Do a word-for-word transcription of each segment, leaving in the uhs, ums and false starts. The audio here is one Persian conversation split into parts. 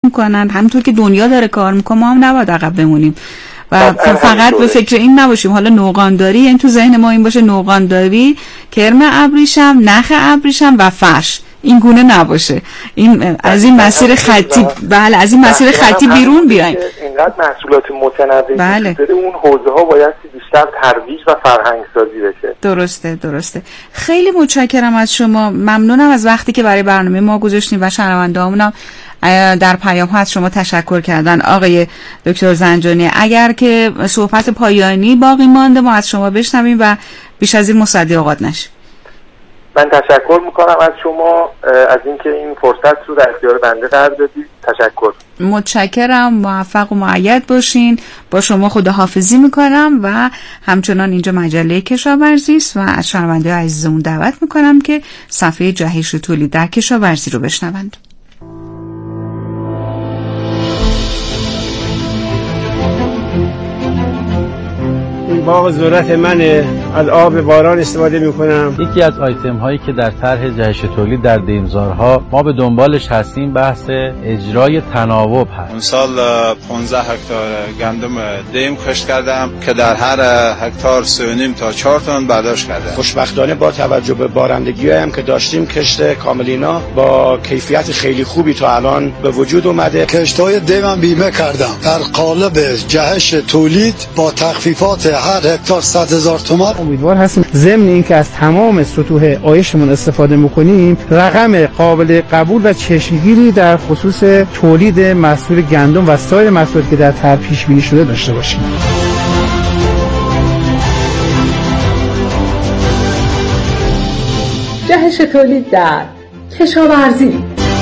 میکنن، همونطور که دنیا داره کار میکنه ما هم نباید عقب بمونیم و فقط به فکر این نباشیم حالا نوغانداری، یعنی تو ذهن ما این باشه نوغانداری، کرم ابریشم، نخ ابریشم و فرش، این گونه نباشه. این از این مسیر خطی، بله از این مسیر خطی بیرون بیایم. اینقدر محصولات متنوعی بله. شده، اون حوزه ها باید بیشتر ترویج و فرهنگ سازی بشه. درسته درسته. خیلی متشکرم از شما، ممنونم از وقتی که برای برنامه ما گذاشتین و شنونده‌هامون در پیام ها از شما تشکر کردن. آقای دکتر زنجانی، اگر که صحبت پایانی باقی مانده ما از شما بشنویم و بیش از این مصدی اوقات نشه. من تشکر میکنم از شما از اینکه این فرصت رو در اختیار بنده قرار دادید. تشکر. متشکرم، موفق و مؤید باشین. با شما خداحافظی میکنم و همچنان اینجا مجله کشاورزی است و از شنونده عزیزمون دعوت میکنم که صفحه جهش تولید در کشاورزی رو بشنوند. این باغ ذرت منه، از آب باران استفاده میکنم. یکی از آیتم هایی که در طرح جهش تولید در دیمزارها ما به دنبالش هستیم بحث اجرای تناوب هست. اون سال پانزده هکتار گندم دیم کشت کردم که در هر هکتار سه و نیم تا چهار تن برداشت کردم. خوشبختانه با توجه به بارندگی هم که داشتیم کشت کاملینا با کیفیت خیلی خوبی تا الان به وجود اومده. کشت‌های دیمم بیمه کردم در قالب جهش تولید با تخفیفات هر هکتار صد هزار تومان. امیدوار هستیم ضمن اینکه از تمام سطوح آیشمون استفاده میکنیم رقم قابل قبول و چشمگیری در خصوص تولید محصول گندم و سایر محصولاتی که در طرح پیش بینی شده داشته باشیم. جهش تولید در کشاورزی.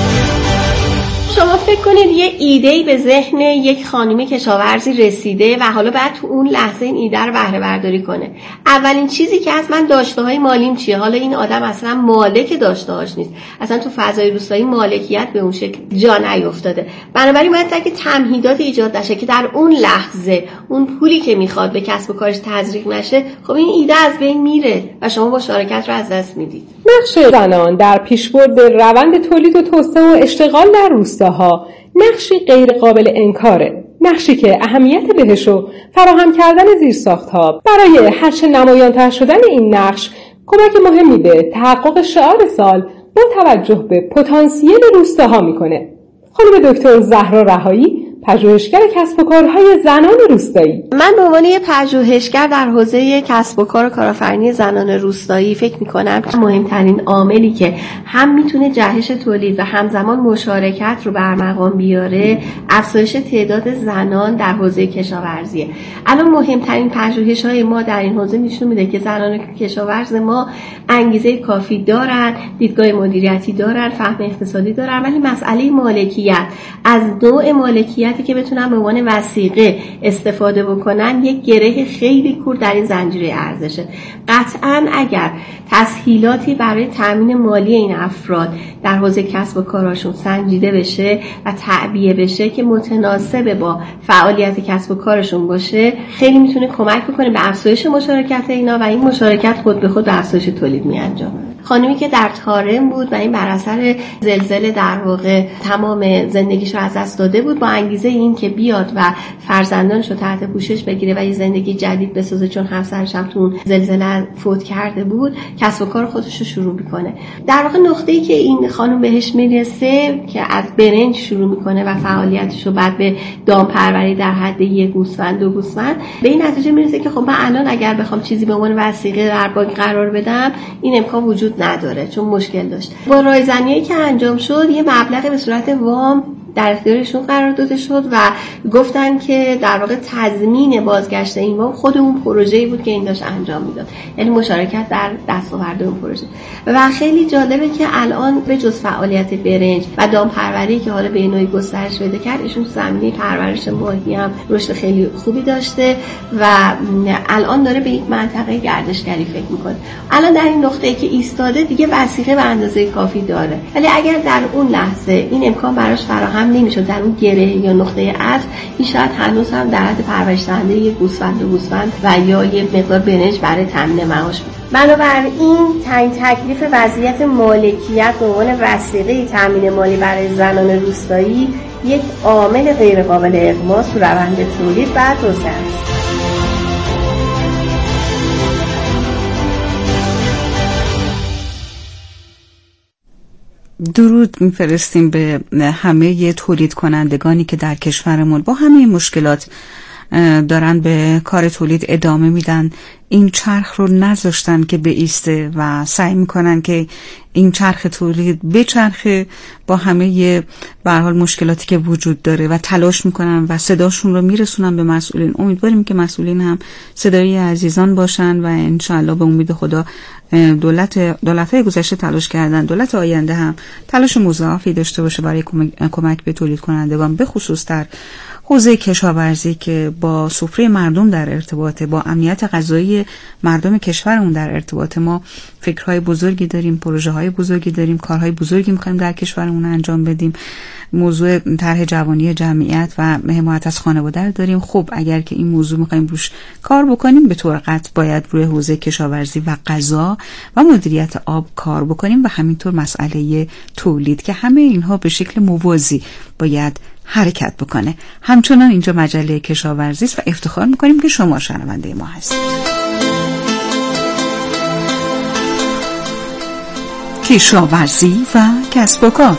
شما فکر کنید یه ایده‌ای به ذهن یک خانم کشاورزی رسیده و حالا بعد تو اون لحظه این ایده رو بهره برداری کنه. اولین چیزی که از من داشته‌های مالیم چیه؟ حالا این آدم اصلا مالک داشته‌هاش نیست، اصلا تو فضای روستایی مالکیت به اون شکل جا نیافتاده. بنابراین باید تا که تمهیدات ایجاد نشه که در اون لحظه اون پولی که میخواد به کسب و کارش تزریق نشه، خب این ایده از بین میره و شما مشارکت رو از دست میدید. نقش زنان در پیشبرد روند تولید و توسعه و اشتغال در روستاها نقشی غیر قابل انکاره. نقشی که اهمیت بهش و فراهم کردن زیرساخت‌ها برای هرچه نمایان‌تر شدن این نقش کمک مهمی به تحقق شعار سال با توجه به پتانسیل روستاها میکنه. خانم دکتر زهرا رهایی، پژوهشگر کسب و کارهای زنان روستایی. من به عنوان یک پژوهشگر در حوزه کسب و کار و کارآفرینی زنان روستایی فکر می‌کنم که مهمترین عاملی که هم میتونه جهش تولید و همزمان مشارکت رو برمقام بیاره افزایش تعداد زنان در حوزه کشاورزیه. الان مهمترین پژوهش‌های ما در این حوزه نشون میده که زنان کشاورز ما انگیزه کافی دارن، دیدگاه مدیریتی دارن، فهم اقتصادی دارن، ولی مسئله مالکیت از نوع مالکیت که بتونن به عنوان وثیقه استفاده بکنن یک گره خیلی کور در این زنجیره ارزشه. قطعاً اگر تسهیلاتی برای تامین مالی این افراد در حوزه کسب و کاراشون سنجیده بشه و تعبیه بشه که متناسب با فعالیت کسب و کارشون باشه، خیلی میتونه کمک بکنه به افزایش مشارکت اینا و این مشارکت خود به خود به افزایش تولید میانجامه. خانمی که در تارم بود و این بر اثر زلزله در واقع تمام زندگیش رو از دست داده بود، با انگیزه این که بیاد و فرزندانش رو تحت پوشش بگیره و یه زندگی جدید بسازه، چون همسرش هم تو اون زلزله فوت کرده بود، کسب و کار خودش رو شروع میکنه. در واقع نقطه‌ای که این خانم بهش میرسه که از برنج شروع میکنه و فعالیتش رو بعد به دامپروری در حد یک گوسفند دو گوسفند، به این نتیجه میرسه که خب من الان اگر بخوام چیزی به عنوان وثیقه در بانک قرار بدم این امکان وجود نداره، چون مشکل داشت. با رایزنیایی که انجام شد یه مبلغ به صورت وام در اختیارشون قرار داده شد و گفتن که در واقع تضمین بازگشت این وام خود اون پروژه‌ای بود که این داشت انجام میداد، یعنی مشارکت در دستاورد اون پروژه. و خیلی جالبه که الان به جز فعالیت برنج و دامپروری که حالا به نوعی گسترش پیدا کرد، ایشون زمینه پرورش ماهی هم رشد خیلی خوبی داشته و الان داره به یک منطقه گردشگری فکر میکنه. الان در این نقطه‌ای که ایستاده دیگه وثیقه به اندازه کافی داره، ولی اگر در اون لحظه این امکان براش فراهم نمیشد، در اون گره یا نقطه عطف، این شاید هنوز هم در حد پرورش دهنده یک گوسفند و گوسفند و یا یک مقدار برنج برای تامین معاش بود. بنابراین تعیین تکلیف وضعیت مالکیت به عنوان وسیله تامین مالی برای زنان روستایی یک عامل غیرقابل اغماس تو روند تولید و توسعه است. درود میفرستیم به همه تولید کنندگانی که در کشورمون با همه مشکلات دارن به کار تولید ادامه میدن، این چرخ رو نذاشتن که بایسته و سعی میکنن که این چرخ تولید بچرخه با همه به هر حال مشکلاتی که وجود داره و تلاش میکنن و صداشون رو میرسونن به مسئولین. امیدواریم که مسئولین هم صدای عزیزان باشن و انشاءالله به امید خدا دولت دولت‌های گذشته تلاش کردن، دولت آینده هم تلاش مضاعفی داشته باشه برای کمک به تولید کنندگان، به خصوص در حوزه کشاورزی که با سفره مردم در ارتباطه، با امنیت غذایی مردم کشورمون در ارتباطه. ما فکرهای بزرگی داریم، پروژه‌های بزرگی داریم، کارهای بزرگی می‌خوایم در کشورمون انجام بدیم. موضوع طرح جوانی جمعیت و حمایت از خانواده رو داریم. خب اگر که این موضوع می‌خوایم روش کار بکنیم، به طور قطع باید روی حوزه کشاورزی و غذا و مدیریت آب کار بکنیم و همینطور مسئله تولید که همه اینها به شکل موازی باید حرکت بکنه. همچنان اینجا مجله کشاورزی است و افتخار میکنیم که شما شنونده ما هستید. کشاورزی و کسب و کار.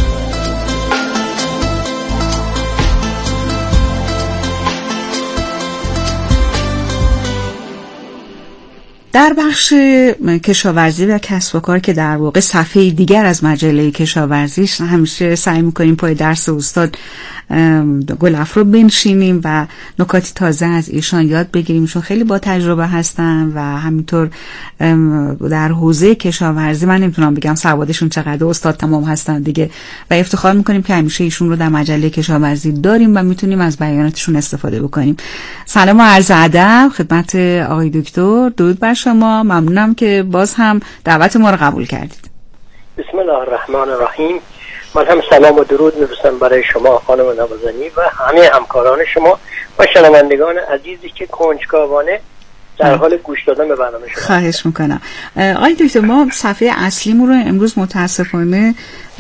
در بخش کشاورزی و کسب و کار که در واقع صفحه دیگر از مجله کشاورزی، همیشه سعی می‌کنیم پای درس استاد گلافرو بنشینیم و نکاتی تازه از ایشان یاد بگیریم، چون خیلی با تجربه هستن و همینطور در حوزه کشاورزی من نمیتونم بگم سوادشون چقدر، استاد تمام هستن دیگه و افتخار می‌کنیم که همیشه ایشون رو در مجله کشاورزی داریم و میتونیم از بیاناتشون استفاده بکنیم. سلام و عرض ادب خدمت آقای دکتر، درود بر شما. ممنونم که باز هم دعوت ما رو قبول کردید. بسم الله الرحمن الرحیم. من هم سلام و درود می‌فرستم برای شما خانم نوازنی و همه همکاران شما و شنوندگان عزیزی که کنجکاوانه در حال گوش دادن به برنامه شما. خواهش میکنم. آقای دکتر، ما صفحه اصلیمون رو امروز متاسفانه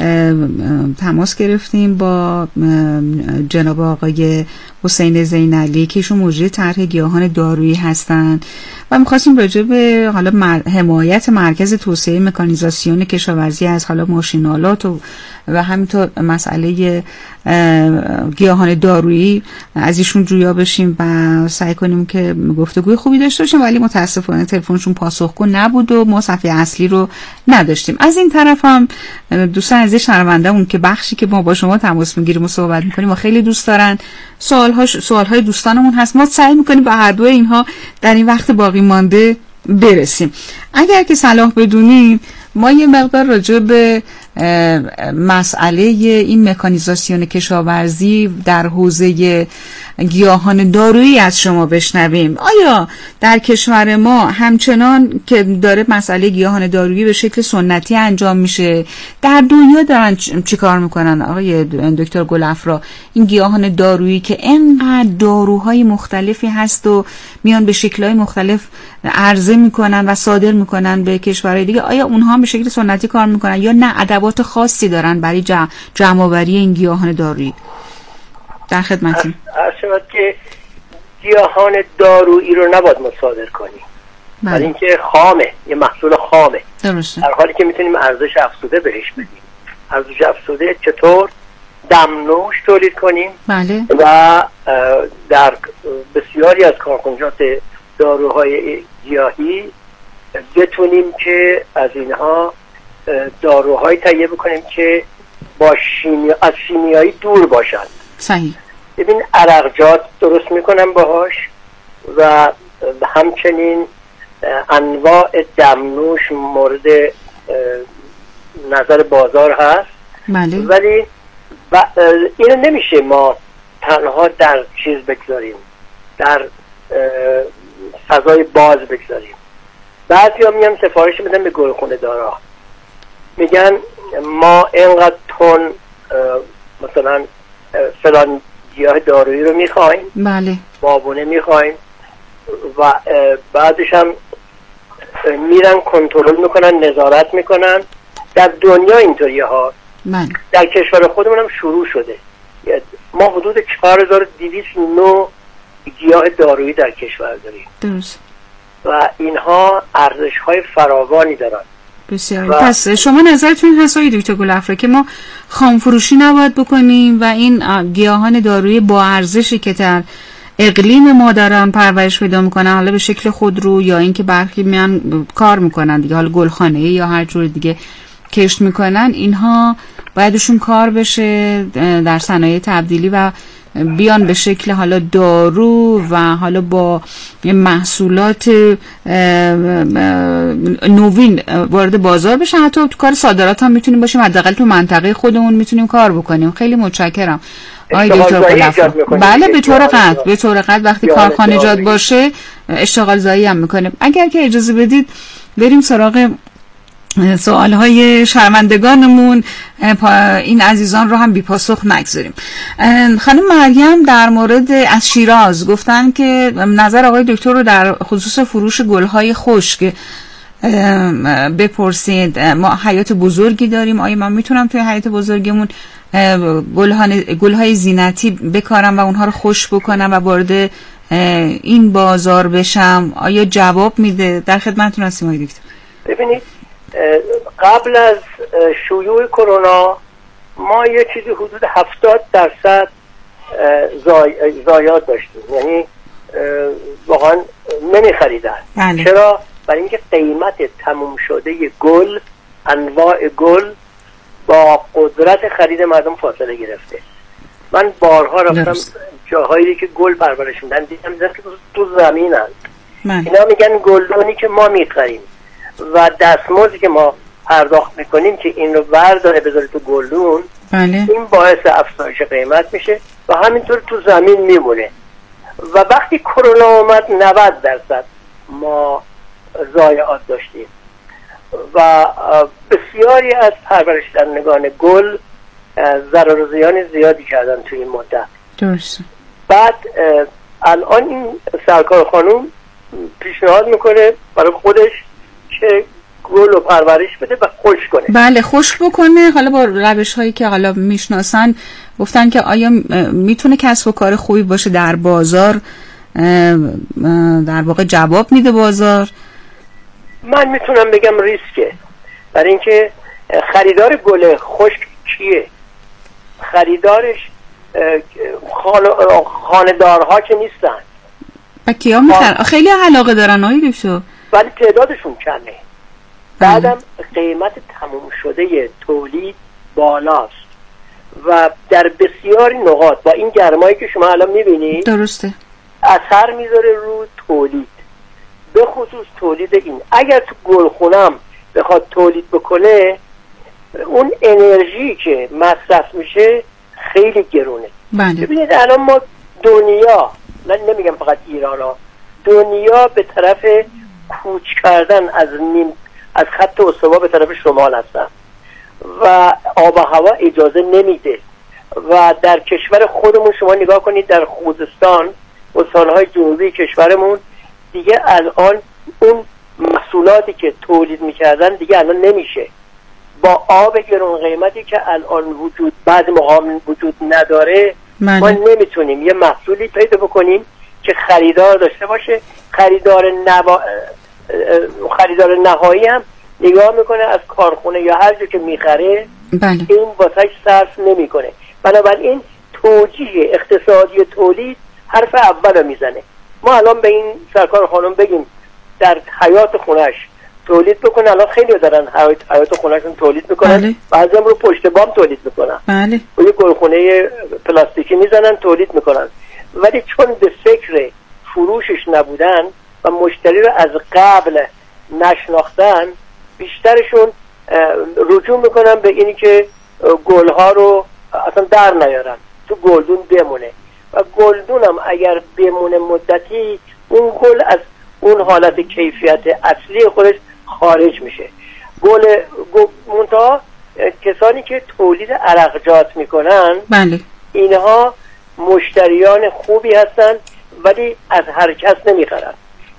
تماس گرفتیم با جناب آقای حسین زینعلی که ایشون مجری طرح گیاهان دارویی هستن و می‌خواستیم راجع به حالا مر... حمایت مرکز توسعه مکانیزاسیون کشاورزی از حالا ماشین‌آلات و و همینطور مسئله گیاهان دارویی از ایشون جویا بشیم و سعی کنیم که گفتگوی خوبی داشته باشیم، ولی متاسفانه تلفنشون پاسخگو نبود و ما صفحه اصلی رو نداشتیم. از این طرف هم دوستان از شنونده‌مون که بخشی که ما با شما تماس میگیریم و صحبت میکنیم و خیلی دوست دارن، سوال‌هاش سوال‌های دوستانمون هست، ما سعی میکنیم به هر دو اینها در این وقت باقی مانده برسیم. اگر که صلاح بدونید ما یه مقدار راجع به مسئله این مکانیزاسیون کشاورزی در حوزه گیاهان دارویی از شما بشنویم. آیا در کشور ما همچنان که داره مسئله گیاهان دارویی به شکل سنتی انجام میشه، در دنیا دارن چی کار میکنن آقای دکتر گلافرا؟ این گیاهان دارویی که انقدر داروهای مختلفی هست و میان به شکل‌های مختلف عرضه میکنن و صادر میکنن به کشورهای دیگه، آیا اونها هم به شکل سنتی کار میکنن یا نه ادوات خاصی دارن برای جمع‌آوری این گیاهان دارویی؟ در خدمتیم. عرض شود که گیاهان دارویی رو نباید ما صادر کنیم، برای اینکه خامه، یه محصول خامه. درسته. در حالی که میتونیم ارزش افزوده بهش بدیم. ارزش افزوده چطور؟ دمنوش تولید کنیم. بله. و در بسیاری از کارخانجات داروهای گیاهی بتونیم که از اینها داروهای تهیه بکنیم که با شیمی... از شیمیایی دور باشند. صحیح. ببین عرقجات درست میکنن باهاش و همچنین انواع دمنوش مورد نظر بازار هست. بله. ولی و اینو نمیشه ما تنها در چیز بگذاریم، در فضای باز بگذاریم. بعضی ها میان سفارش میدن به گلخونه دارا، میگن ما اینقدر تن مثلا فلان گیاه دارویی رو میخوایم، بله، بابونه میخوایم و بعدش هم میرن کنترل میکنن، نظارت میکنن. در دنیا اینطوری ها. من. در کشور خودمون هم شروع شده. ما حدود چهار هزار و دویست نوع گیاه دارویی در کشور داریم. درست. و اینها ارزش های فراوانی دارن. بسیار. و پس شما نظرتون هست آقای دکتر گلافره که ما خامفروشی نباید بکنیم و این گیاهان دارویی با ارزشی که در اقلیم ما دارن پرورش پیدا میکنن، حالا به شکل خودرو یا اینکه برخی میان کار میکنن دیگه، حالا گلخانه‌ای یا هر جور دیگه کشت میکنن، اینها بایدشون کار بشه در صنایع تبدیلی و بیان به شکل حالا دارو و حالا با محصولات نوین وارد بازار بشه. حتی تو کار صادرات هم میتونیم باشیم، حداقل تو منطقه خودمون میتونیم کار بکنیم. خیلی متشکرم آقای دکتر گلافره. بله به طور قطع به طور قطع وقتی کارخانه ایجاد باشه اشتغال زایی هم میکنه. اگر که اجازه بدید بریم سراغ سوالهای شرمندگانمون، این عزیزان رو هم بی پاسخ نگذاریم. خانم مریم در مورد از شیراز گفتن که نظر آقای دکتر رو در خصوص فروش گلهای خشک بپرسید. ما حیات بزرگی داریم، آیا من میتونم توی حیات بزرگمون گلهای زینتی بکارم و اونها رو خشک بکنم و وارد این بازار بشم؟ آیا جواب میده؟ در خدمتتون هستیم آقای دکتر. ببینید قبل از شیوع کرونا ما یه چیزی حدود هفتاد درصد ضایعات داشتیم، یعنی واقعا نمی خریدن. بله. چرا؟ برای اینکه قیمت تموم شده گل، انواع گل با قدرت خرید مردم فاصله گرفته. من بارها رفتم جاهایی که گل پرورش میدن، دیدم که تو زمینن. اینا میگن گلدونی که ما میخریم و دستمزدی که ما پرداخت میکنیم که این رو برداره بذاره تو گلدون، بله. این باعث افزایش قیمت میشه و همینطور تو زمین میمونه. و وقتی کرونا اومد نود درصد ما ضایعات داشتیم و بسیاری از پرورشدندگان گل ضرر و زیان زیادی کردن توی این مدت. درست. بعد الان این سرکار خانوم پیشنهاد میکنه برای خودش که گل رو پرورش بده و خشک کنه. بله خشک بکنه، حالا با روش هایی که حالا میشناسن. گفتن که آیا میتونه کسب و کار خوبی باشه در بازار، در واقع جواب میده بازار؟ من میتونم بگم ریسکه، برای اینکه خریدار گل خشک کیه؟ خریدارش خانه‌دارها که نیستن. و کیا میخرن؟ خیلی علاقه دارن آقای دکتر، ولی تعدادشون کمه. بعدم قیمت تموم شده تولید بالاست و در بسیاری نقاط با این گرمایی که شما الان میبینید درسته اثر میذاره رو تولید، به خصوص تولید این. اگر تو گلخونم بخواد تولید بکنه، اون انرژی که مصرف میشه خیلی گرونه. بله. ببینید الان ما دنیا، من نمیگم فقط ایران ها، دنیا به طرف کوچ کردن از نیم از خط استوا به طرف شمال هستن و آب و هوا اجازه نمیده. و در کشور خودمون شما نگاه کنید، در خوزستان استانهای جنوبی کشورمون دیگه الان اون محصولاتی که تولید میکردن دیگه الان نمیشه. با آب گران قیمتی که الان وجود بعضی موقع وجود نداره، من. ما نمیتونیم یه محصولی پیدا بکنیم که خریدار داشته باشه. خریدار نوا... خریدار نهایی هم نگاه میکنه از کارخونه یا هر جا که میخره، بله. این واسه صرف نمیکنه. بنابراین توجیه اقتصادی تولید حرف اول میزنه. ما الان به این سرکار خانم بگیم در حیات خونش تولید بکنه، الان خیلی دارن حیات, حیات خونهشون تولید میکنن. بله. بعضی هم رو پشت بام تولید میکنن. بله. و یه گلخونه پلاستیکی میزنن تولید میکنن، ولی چون به فکر فروشش نبودن و مشتری رو از قبل نشناختن، بیشترشون رجوع میکنن به اینی که گلها رو اصلا در نیارن، تو گلدون بمونه. و گلدون هم اگر بمونه مدتی، اون گل از اون حالت کیفیت اصلی خودش خارج میشه. گل منتها کسانی که تولید عرقجات میکنن، بله. اینها مشتریان خوبی هستن ولی از هر کس نمیخرن.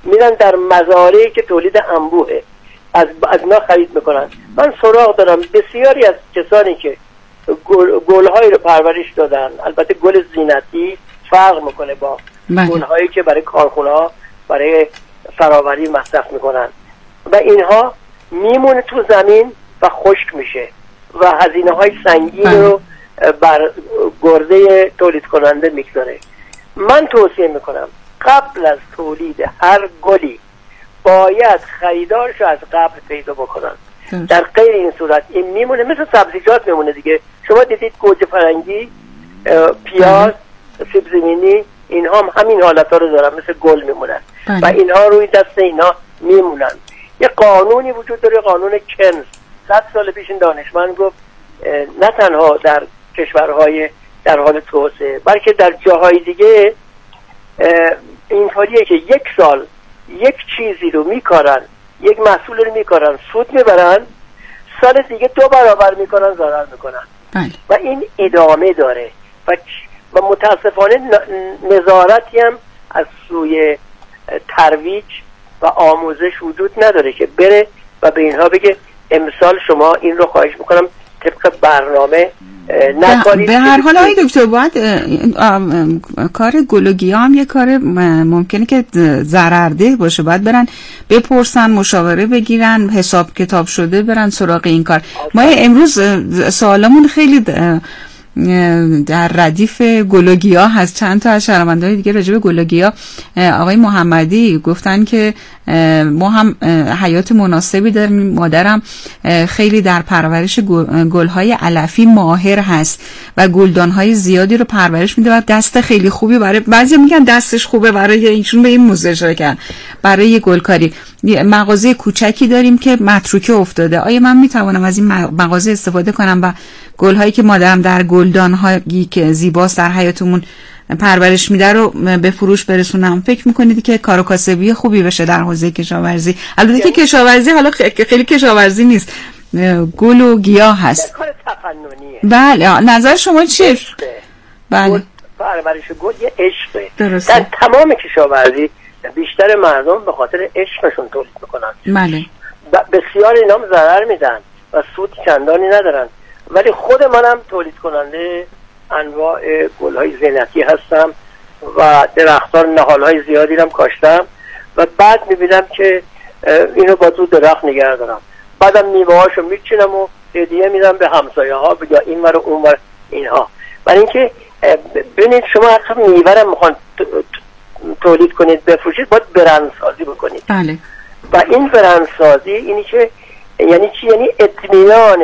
میرن در مزارعی که تولید انبوهه از از اینا خرید میکنن. من سراغ دارم بسیاری از کسانی که گل گل‌هایی رو پرورش دادن، البته گل زینتی فرق میکنه با گل‌هایی که برای کارخونه‌ها برای فراوری مصرف میکنن و اینها میمونه تو زمین و خشک میشه و هزینه‌های سنگین رو بر گرده تولید کننده میگذاره. من توصیه میکنم قبل از تولید هر گلی باید خریدارش رو از قبل پیدا بکنن. در غیر این صورت این میمونه مثل سبزیجات میمونه دیگه. شما دیدید گوجه فرنگی، پیاز، سیب زمینی، اینها هم همین حالتها رو دارن، مثل گل میمونن و اینها روی دست اینها میمونن. یه قانونی وجود داره، قانون کنز. صد سال پیش این دانشمند گفت نه تنها در کشورهای در حال توسعه بلکه در جاهای دیگه اینطوریه که یک سال یک چیزی رو میکارن، یک محصول رو میکارن، سود میبرن، سال دیگه دو برابر میکنن، ضرر میکنن بله. و این ادامه داره و, و متاسفانه نظارتی هم از سوی ترویج و آموزش وجود نداره که بره و به اینها بگه امسال شما این رو خواهش میکنم طبق برنامه نکنید. به هر حال آقای دکتر باید کار گلوگیا هم یه کار ممکنه که ضررده باشه، باید برن بپرسن، مشاوره بگیرن، حساب کتاب شده برن سراغ این کار. ما امروز سوالمون خیلی در ردیف گلوگیا هست. چند تا از شنونده‌های دیگه راجع به گلوگیا آقای محمدی گفتن که ما هم حیات مناسبی داریم، مادرم خیلی در پرورش گل‌های علفی ماهر هست و گلدان‌های زیادی رو پرورش میده و دست خیلی خوبی برای، بعضی میگن دستش خوبه برای ایشون به این موزه شرکت برای گلکاری. مغازه کوچکی داریم که متروکه افتاده، آیا من میتوانم از این مغازه استفاده کنم و گل‌هایی که مادرم در گلدان‌هایی که زیباست در حیاتمون پرورش میده رو به فروش برسونم؟ فکر میکنید که کار و کاسبی خوبی بشه در حوزه کشاورزی؟ البته که کشاورزی حالا خیلی کشاورزی نیست، گل و گیاه هست. کار تفننیه. بله، نظر شما چیه؟ بله، پرورش گل یه عشقه. درسته. در تمام کشاورزی بیشتر مردم به خاطر عشقشون تولید میکنن. بله. بسیار اینا هم ضرر میدن و سود چندانی ندارن، ولی خود منم تولید کننده انواع گل‌های زینتی هستم و درختان نهال‌های زیادی هم کاشتم و بعد می‌بینم که اینو با تو درخت نگه دارم، بعدم میوه‌هاشو میچینم و هدیه میدم به همسایه‌ها یا این ور و اون ور اینها. برای اینکه ببینید شما اصلا میوه رو میخوان تولید کنید بفروشید باید برندسازی بکنید. بله. و این برندسازی اینی که یعنی چی؟ یعنی اطمینان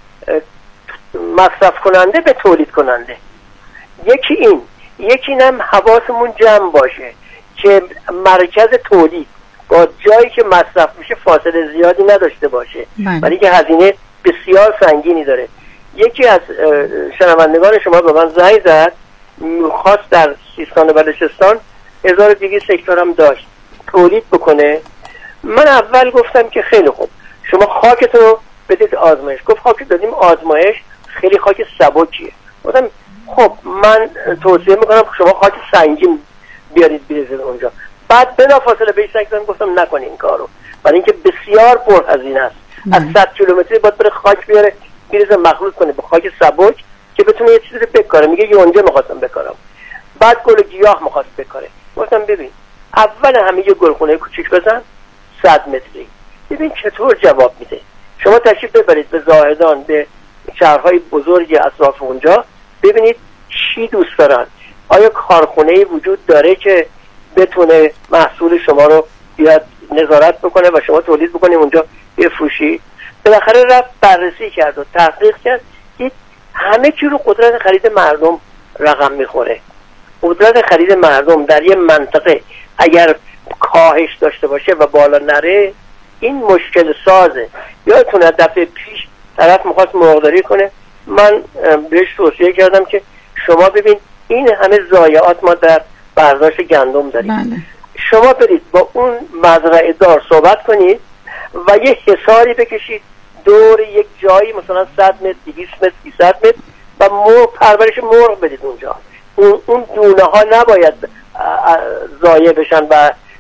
مصرف کننده به تولید کننده. یکی این، یکی اینم حواسمون جمع باشه که مرکز تولید با جایی که مصرف میشه فاصله زیادی نداشته باشه، ولی که هزینه بسیار سنگینی داره. یکی از شنوندگان شما به من زنگ زد، خواست در سیستان و بلوچستان هزار و دویست هکتار هم داشت تولید بکنه. من اول گفتم که خیلی خوب، شما خاکتون رو بدید آزمایش. گفت خاک دادیم آزمایش، خیلی خاک سبکیه. گفتم خب من توصیه میکنم شما خاک سنگین بیارید بریزید اونجا. بعد بلافاصله بهش گفتم گفتم نکنید این کارو، برای اینکه بسیار پرهزینه است. از صد کیلومتری باید بره خاک بیاره بریزه مخلوط کنه به خاک سبک که بتونه یه چیزی رو بکاره. میگه یونجه میخواستم بکارم، بعد گل گیاه میخواست بکاره. گفتم ببین اول همه یه گلخونه کوچیک بزن صد متری، ببین چطور جواب میده. شما تشریف ببرید به زاهدان، به شهرهای بزرگ اطراف اونجا، ببینید چی دوست دارن. آیا کارخونه‌ای وجود داره که بتونه محصول شما رو بیاد نظارت بکنه و شما تولید بکنید اونجا بفروشی؟ بالاخره رفت بررسی کرد و تحقیق کرد، دید همه چی رو قدرت خرید مردم رقم میخوره. قدرت خرید مردم در یه منطقه اگر کاهش داشته باشه و بالا نره این مشکل سازه. یادتونه دفعه پیش طرف میخواست مرغداری کنه، من بهش توصیه کردم که شما ببین این همه ضایعات ما در برداشت گندم داریم. بله. شما برید با اون مزرعه دار صحبت کنید و یه حصاری بکشید دور یک جایی، مثلا صد متر، دویست متر، سیصد متر و مرغ پرورش مرغ بدید اونجا. اون اون دونه ها نباید ضایع بشن و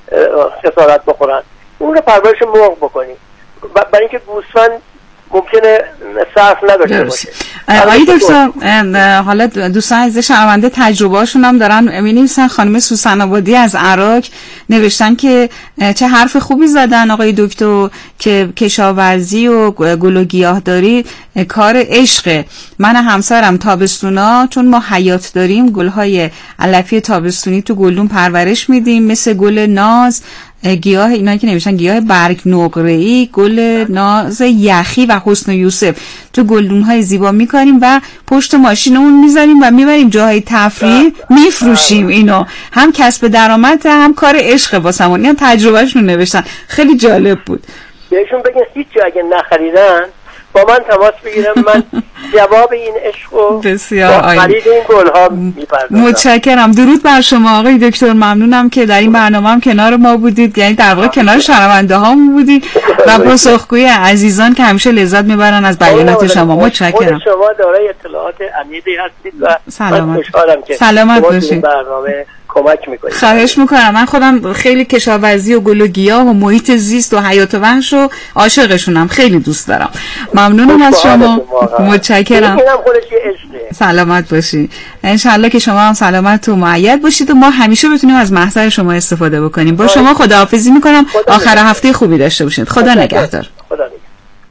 خسارت بخورن، اون رو پرورش مرغ بکنیم. برای اینکه گوسفند ممکنه صرف نداشته باشه. آقای دکتر، حالا دوستان عزیز شنونده تجربه‌هاشون هم دارن می‌نویسن. خانم سوسن آبادی از عراق نوشتن که چه حرف خوبی زدن آقای دکتر که کشاورزی و گل و گیاهداری کار عشقه. من همسرم تابستونا چون ما حیات داریم گل‌های علفی تابستونی تو گلدون پرورش میدیم، مثل گل ناز، گیاه اینا که نمیشن گیاه برگ نقره‌ای، گل ناز یخی و حسن یوسف تو گلدون‌های زیبا می‌کنیم و پشت ماشینمون می‌ذاریم و می‌بریم جاهای تفریح می‌فروشیم. اینو هم کسب درآمد هم کار عشق واسمون. اینا تجربهشون نوشتن، خیلی جالب بود. بهشون بگین هیچ جا اگه نخریدن با من تماس بگیرم، من جواب این عشق و بسیار عالی خرید این گل‌ها می‌پردازم. متشکرم. درود بر شما آقای دکتر، ممنونم که در این برنامه هم کنار ما بودید، یعنی در واقع کنار شنونده هامون بودید و پاسخگوی عزیزان که همیشه لذت میبرن از بیانات شما. متشکرم. شما دارای اطلاعات عمیقی هستید و سلامت. من خوشحالم که سلامت باشید. برنامه کمک میکنید. خواهش میکنم. من خودم خیلی کشاورزی و گل و گیاه و محیط زیست و حیات وحش و عاشقشونم، خیلی دوست دارم. ممنونم از شما. متشکرم. سلامت باشید. انشالله که شما هم سلامت و مؤید باشید و ما همیشه بتونیم از محضر شما استفاده بکنیم. با شما خداحافظی میکنم. آخر هفته خوبی داشته باشید. خدا نگهدار. خدا نگهدار.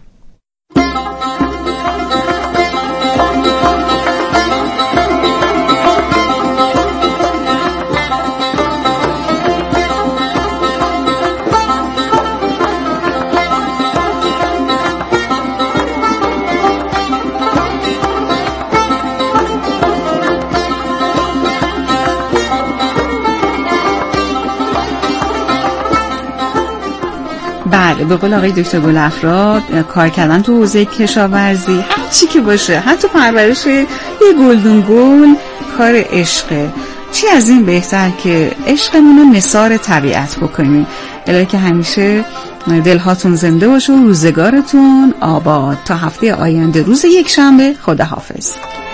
بله، به قول آقای دکتر گلافراد کار کردن تو حوزه کشاورزی هر چی که باشه، حتی پرورش یه گلدون گل کار عشقه. چی از این بهتر که عشقمون رو نثار طبیعت بکنیم. الهی که همیشه دلهاتون زنده باشه و روزگارتون آباد. تا هفته آینده روز یک شنبه، خدا حافظ.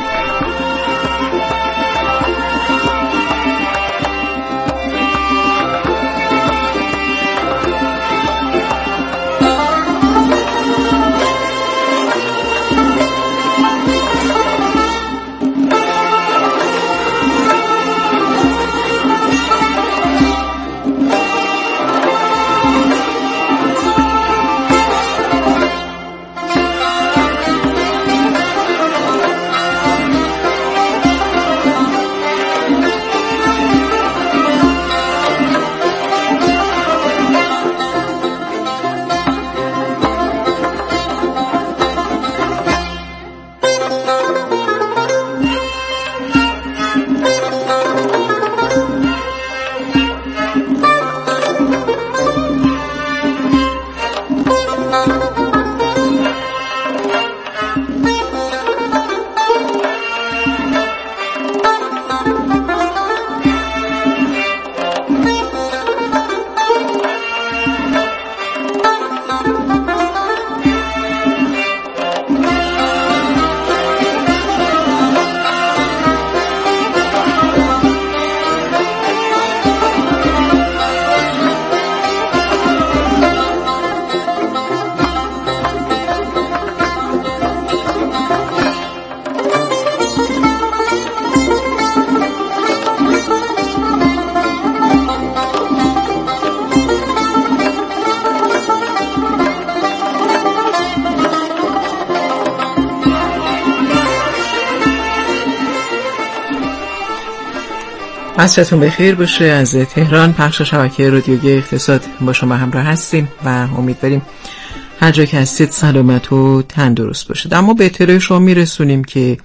عصرتون بخیر باشه. از تهران پخش شبکه رادیویی اقتصاد با شما همراه هستیم و امیدواریم هر جا که هستید سلامت و تندرست باشید. اما به اطلاع شما میرسونیم که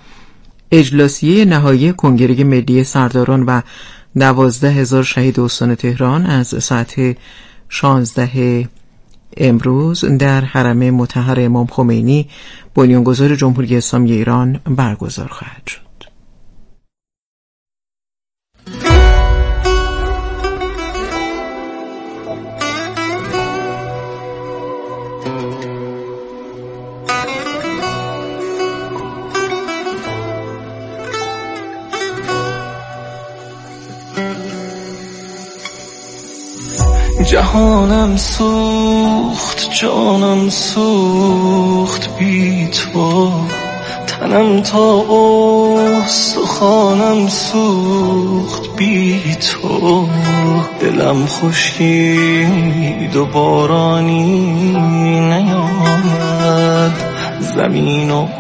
اجلاسیه نهایی کنگره ملی سرداران و دوازده هزار شهید استان تهران از ساعت شانزده امروز در حرم مطهر امام خمینی بنیانگذار جمهوری اسلامی ایران برگزار خواهد شد. جهانم سوخت جانم سوخت بی تو، تنم تا استخوانم سوخت بی تو، دلم خشکید و بارانی نیامد، زمین و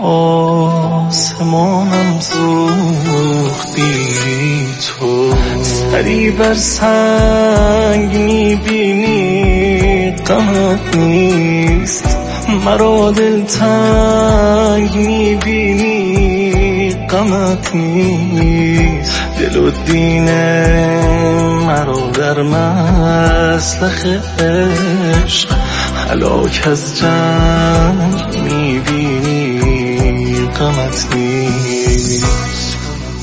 آسمانم سوخت بی تو، سری بر سنگ میبینی غمت نیست، مرا دلتنگ میبینی غمت نیست، دل و دین مرا در مسلخ عشق هلاک از جنگ میبینی غمت نیست.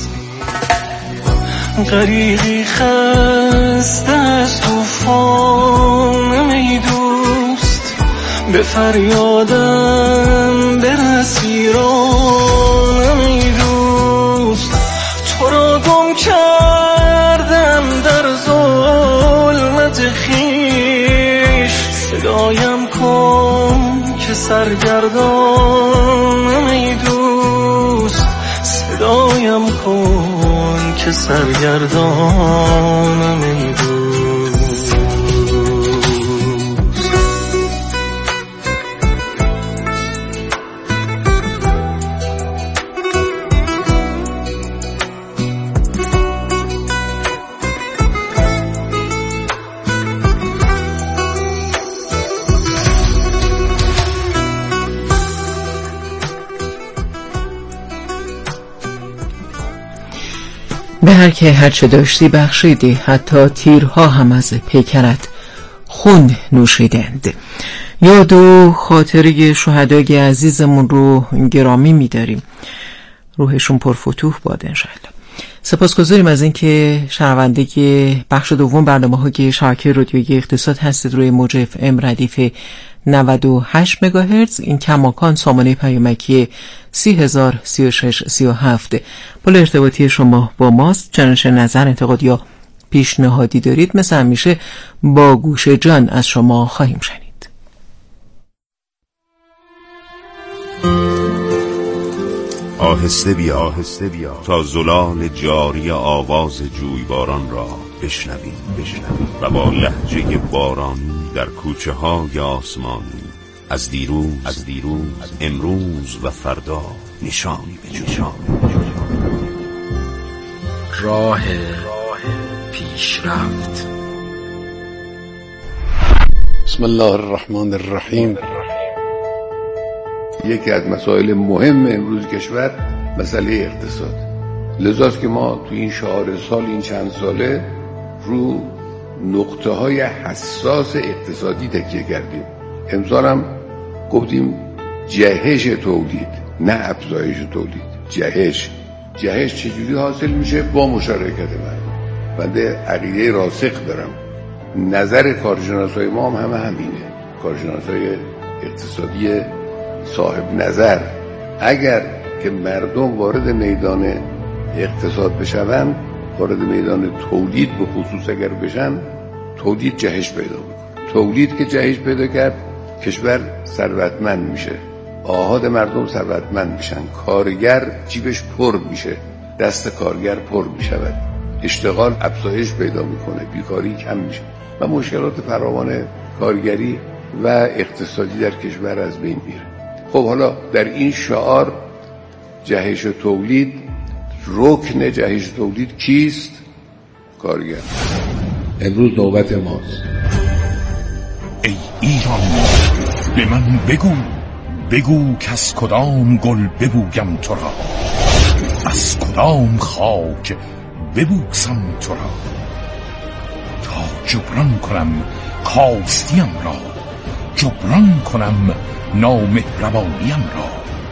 غریقی خسته از طوفان ای دوست، به فریادم برسی رانم ای دوست، تو را گم کردم در ظلمت خویش، صدایم کن که سرگردانم ای دوست، صدایم کن که سرگردانم ای دوست. به هر که هرچه داشتی بخشیدی، حتی تیرها هم از پیکرت خون نوشیدند. یاد و خاطره شهدای عزیزمون رو گرامی می‌داریم، روحشون پرفتوح باد انشالله. سپاسگزاریم از اینکه شنونده بخش دوم برنامه‌های شبکه رادیویی اقتصاد هستید. روی موج اف ام ردیف نود و هشت مگاهرتز، این کماکان سامانه پیامکی سی هزار و سی و شش سی و هفت. پل ارتباطی شما با ماست. چنانچه نظر، انتقاد یا پیشنهادی دارید مثل همیشه با گوش جان از شما خواهیم شنید. آهسته بیا آهسته بیا تا زلال جاری آواز جویباران را بشنویم بشنویم و با لهجه بارانی در کوچه های آسمانی از دیروز از دیروز امروز و فردا نشانی بجویم. راه پیشرفت. بسم الله الرحمن الرحیم. یکی از مسائل مهم امروز کشور مسئله اقتصاد، لذاست که ما تو این چهار سال این چند ساله رو نقطه های حساس اقتصادی تکیه کردیم. امسال هم گفتیم جهش تولید نه افزایش تولید. جهش جهش چجوری حاصل میشه؟ با مشارکت من. بنده عقیده راسخ دارم، نظر کارشناسای ما هم همه همینه، کارشناسای اقتصادی صاحب نظر. اگر که مردم وارد میدان اقتصاد بشن، وارد میدان تولید به خصوص اگر بشن، تولید جهش پیدا میکنه. تولید که جهش پیدا کرد، کشور ثروتمند میشه، آحاد مردم ثروتمند میشن، کارگر جیبش پر میشه، دست کارگر پر میشود، اشتغال افزایش پیدا میکنه، بیکاری کم میشه و مشکلات فراوان کارگری و اقتصادی در کشور از بین میره. خب حالا در این شعار جهش تولید، رکن جهش تولید کیست؟ کارگر. امروز نوبت ماست. ای ایران به من بگو، بگو که از کدام گل ببویم تو را، از کدام خاک ببوسم تو را، تا جبران کنم کاستیم را، جبران کنم نامهربانیم را،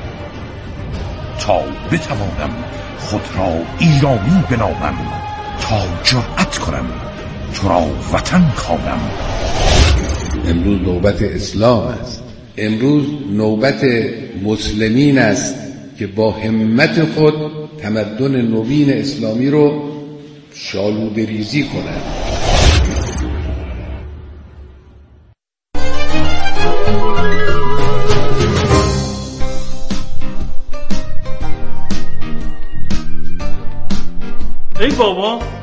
تا بتوانم خود را ایرانی بنامم، تا جرأت کنم تو را وطن خوانم. امروز نوبت اسلام است، امروز نوبت مسلمین است که با همت خود تمدن نوین اسلامی رو شالوده ریزی کنند. بابا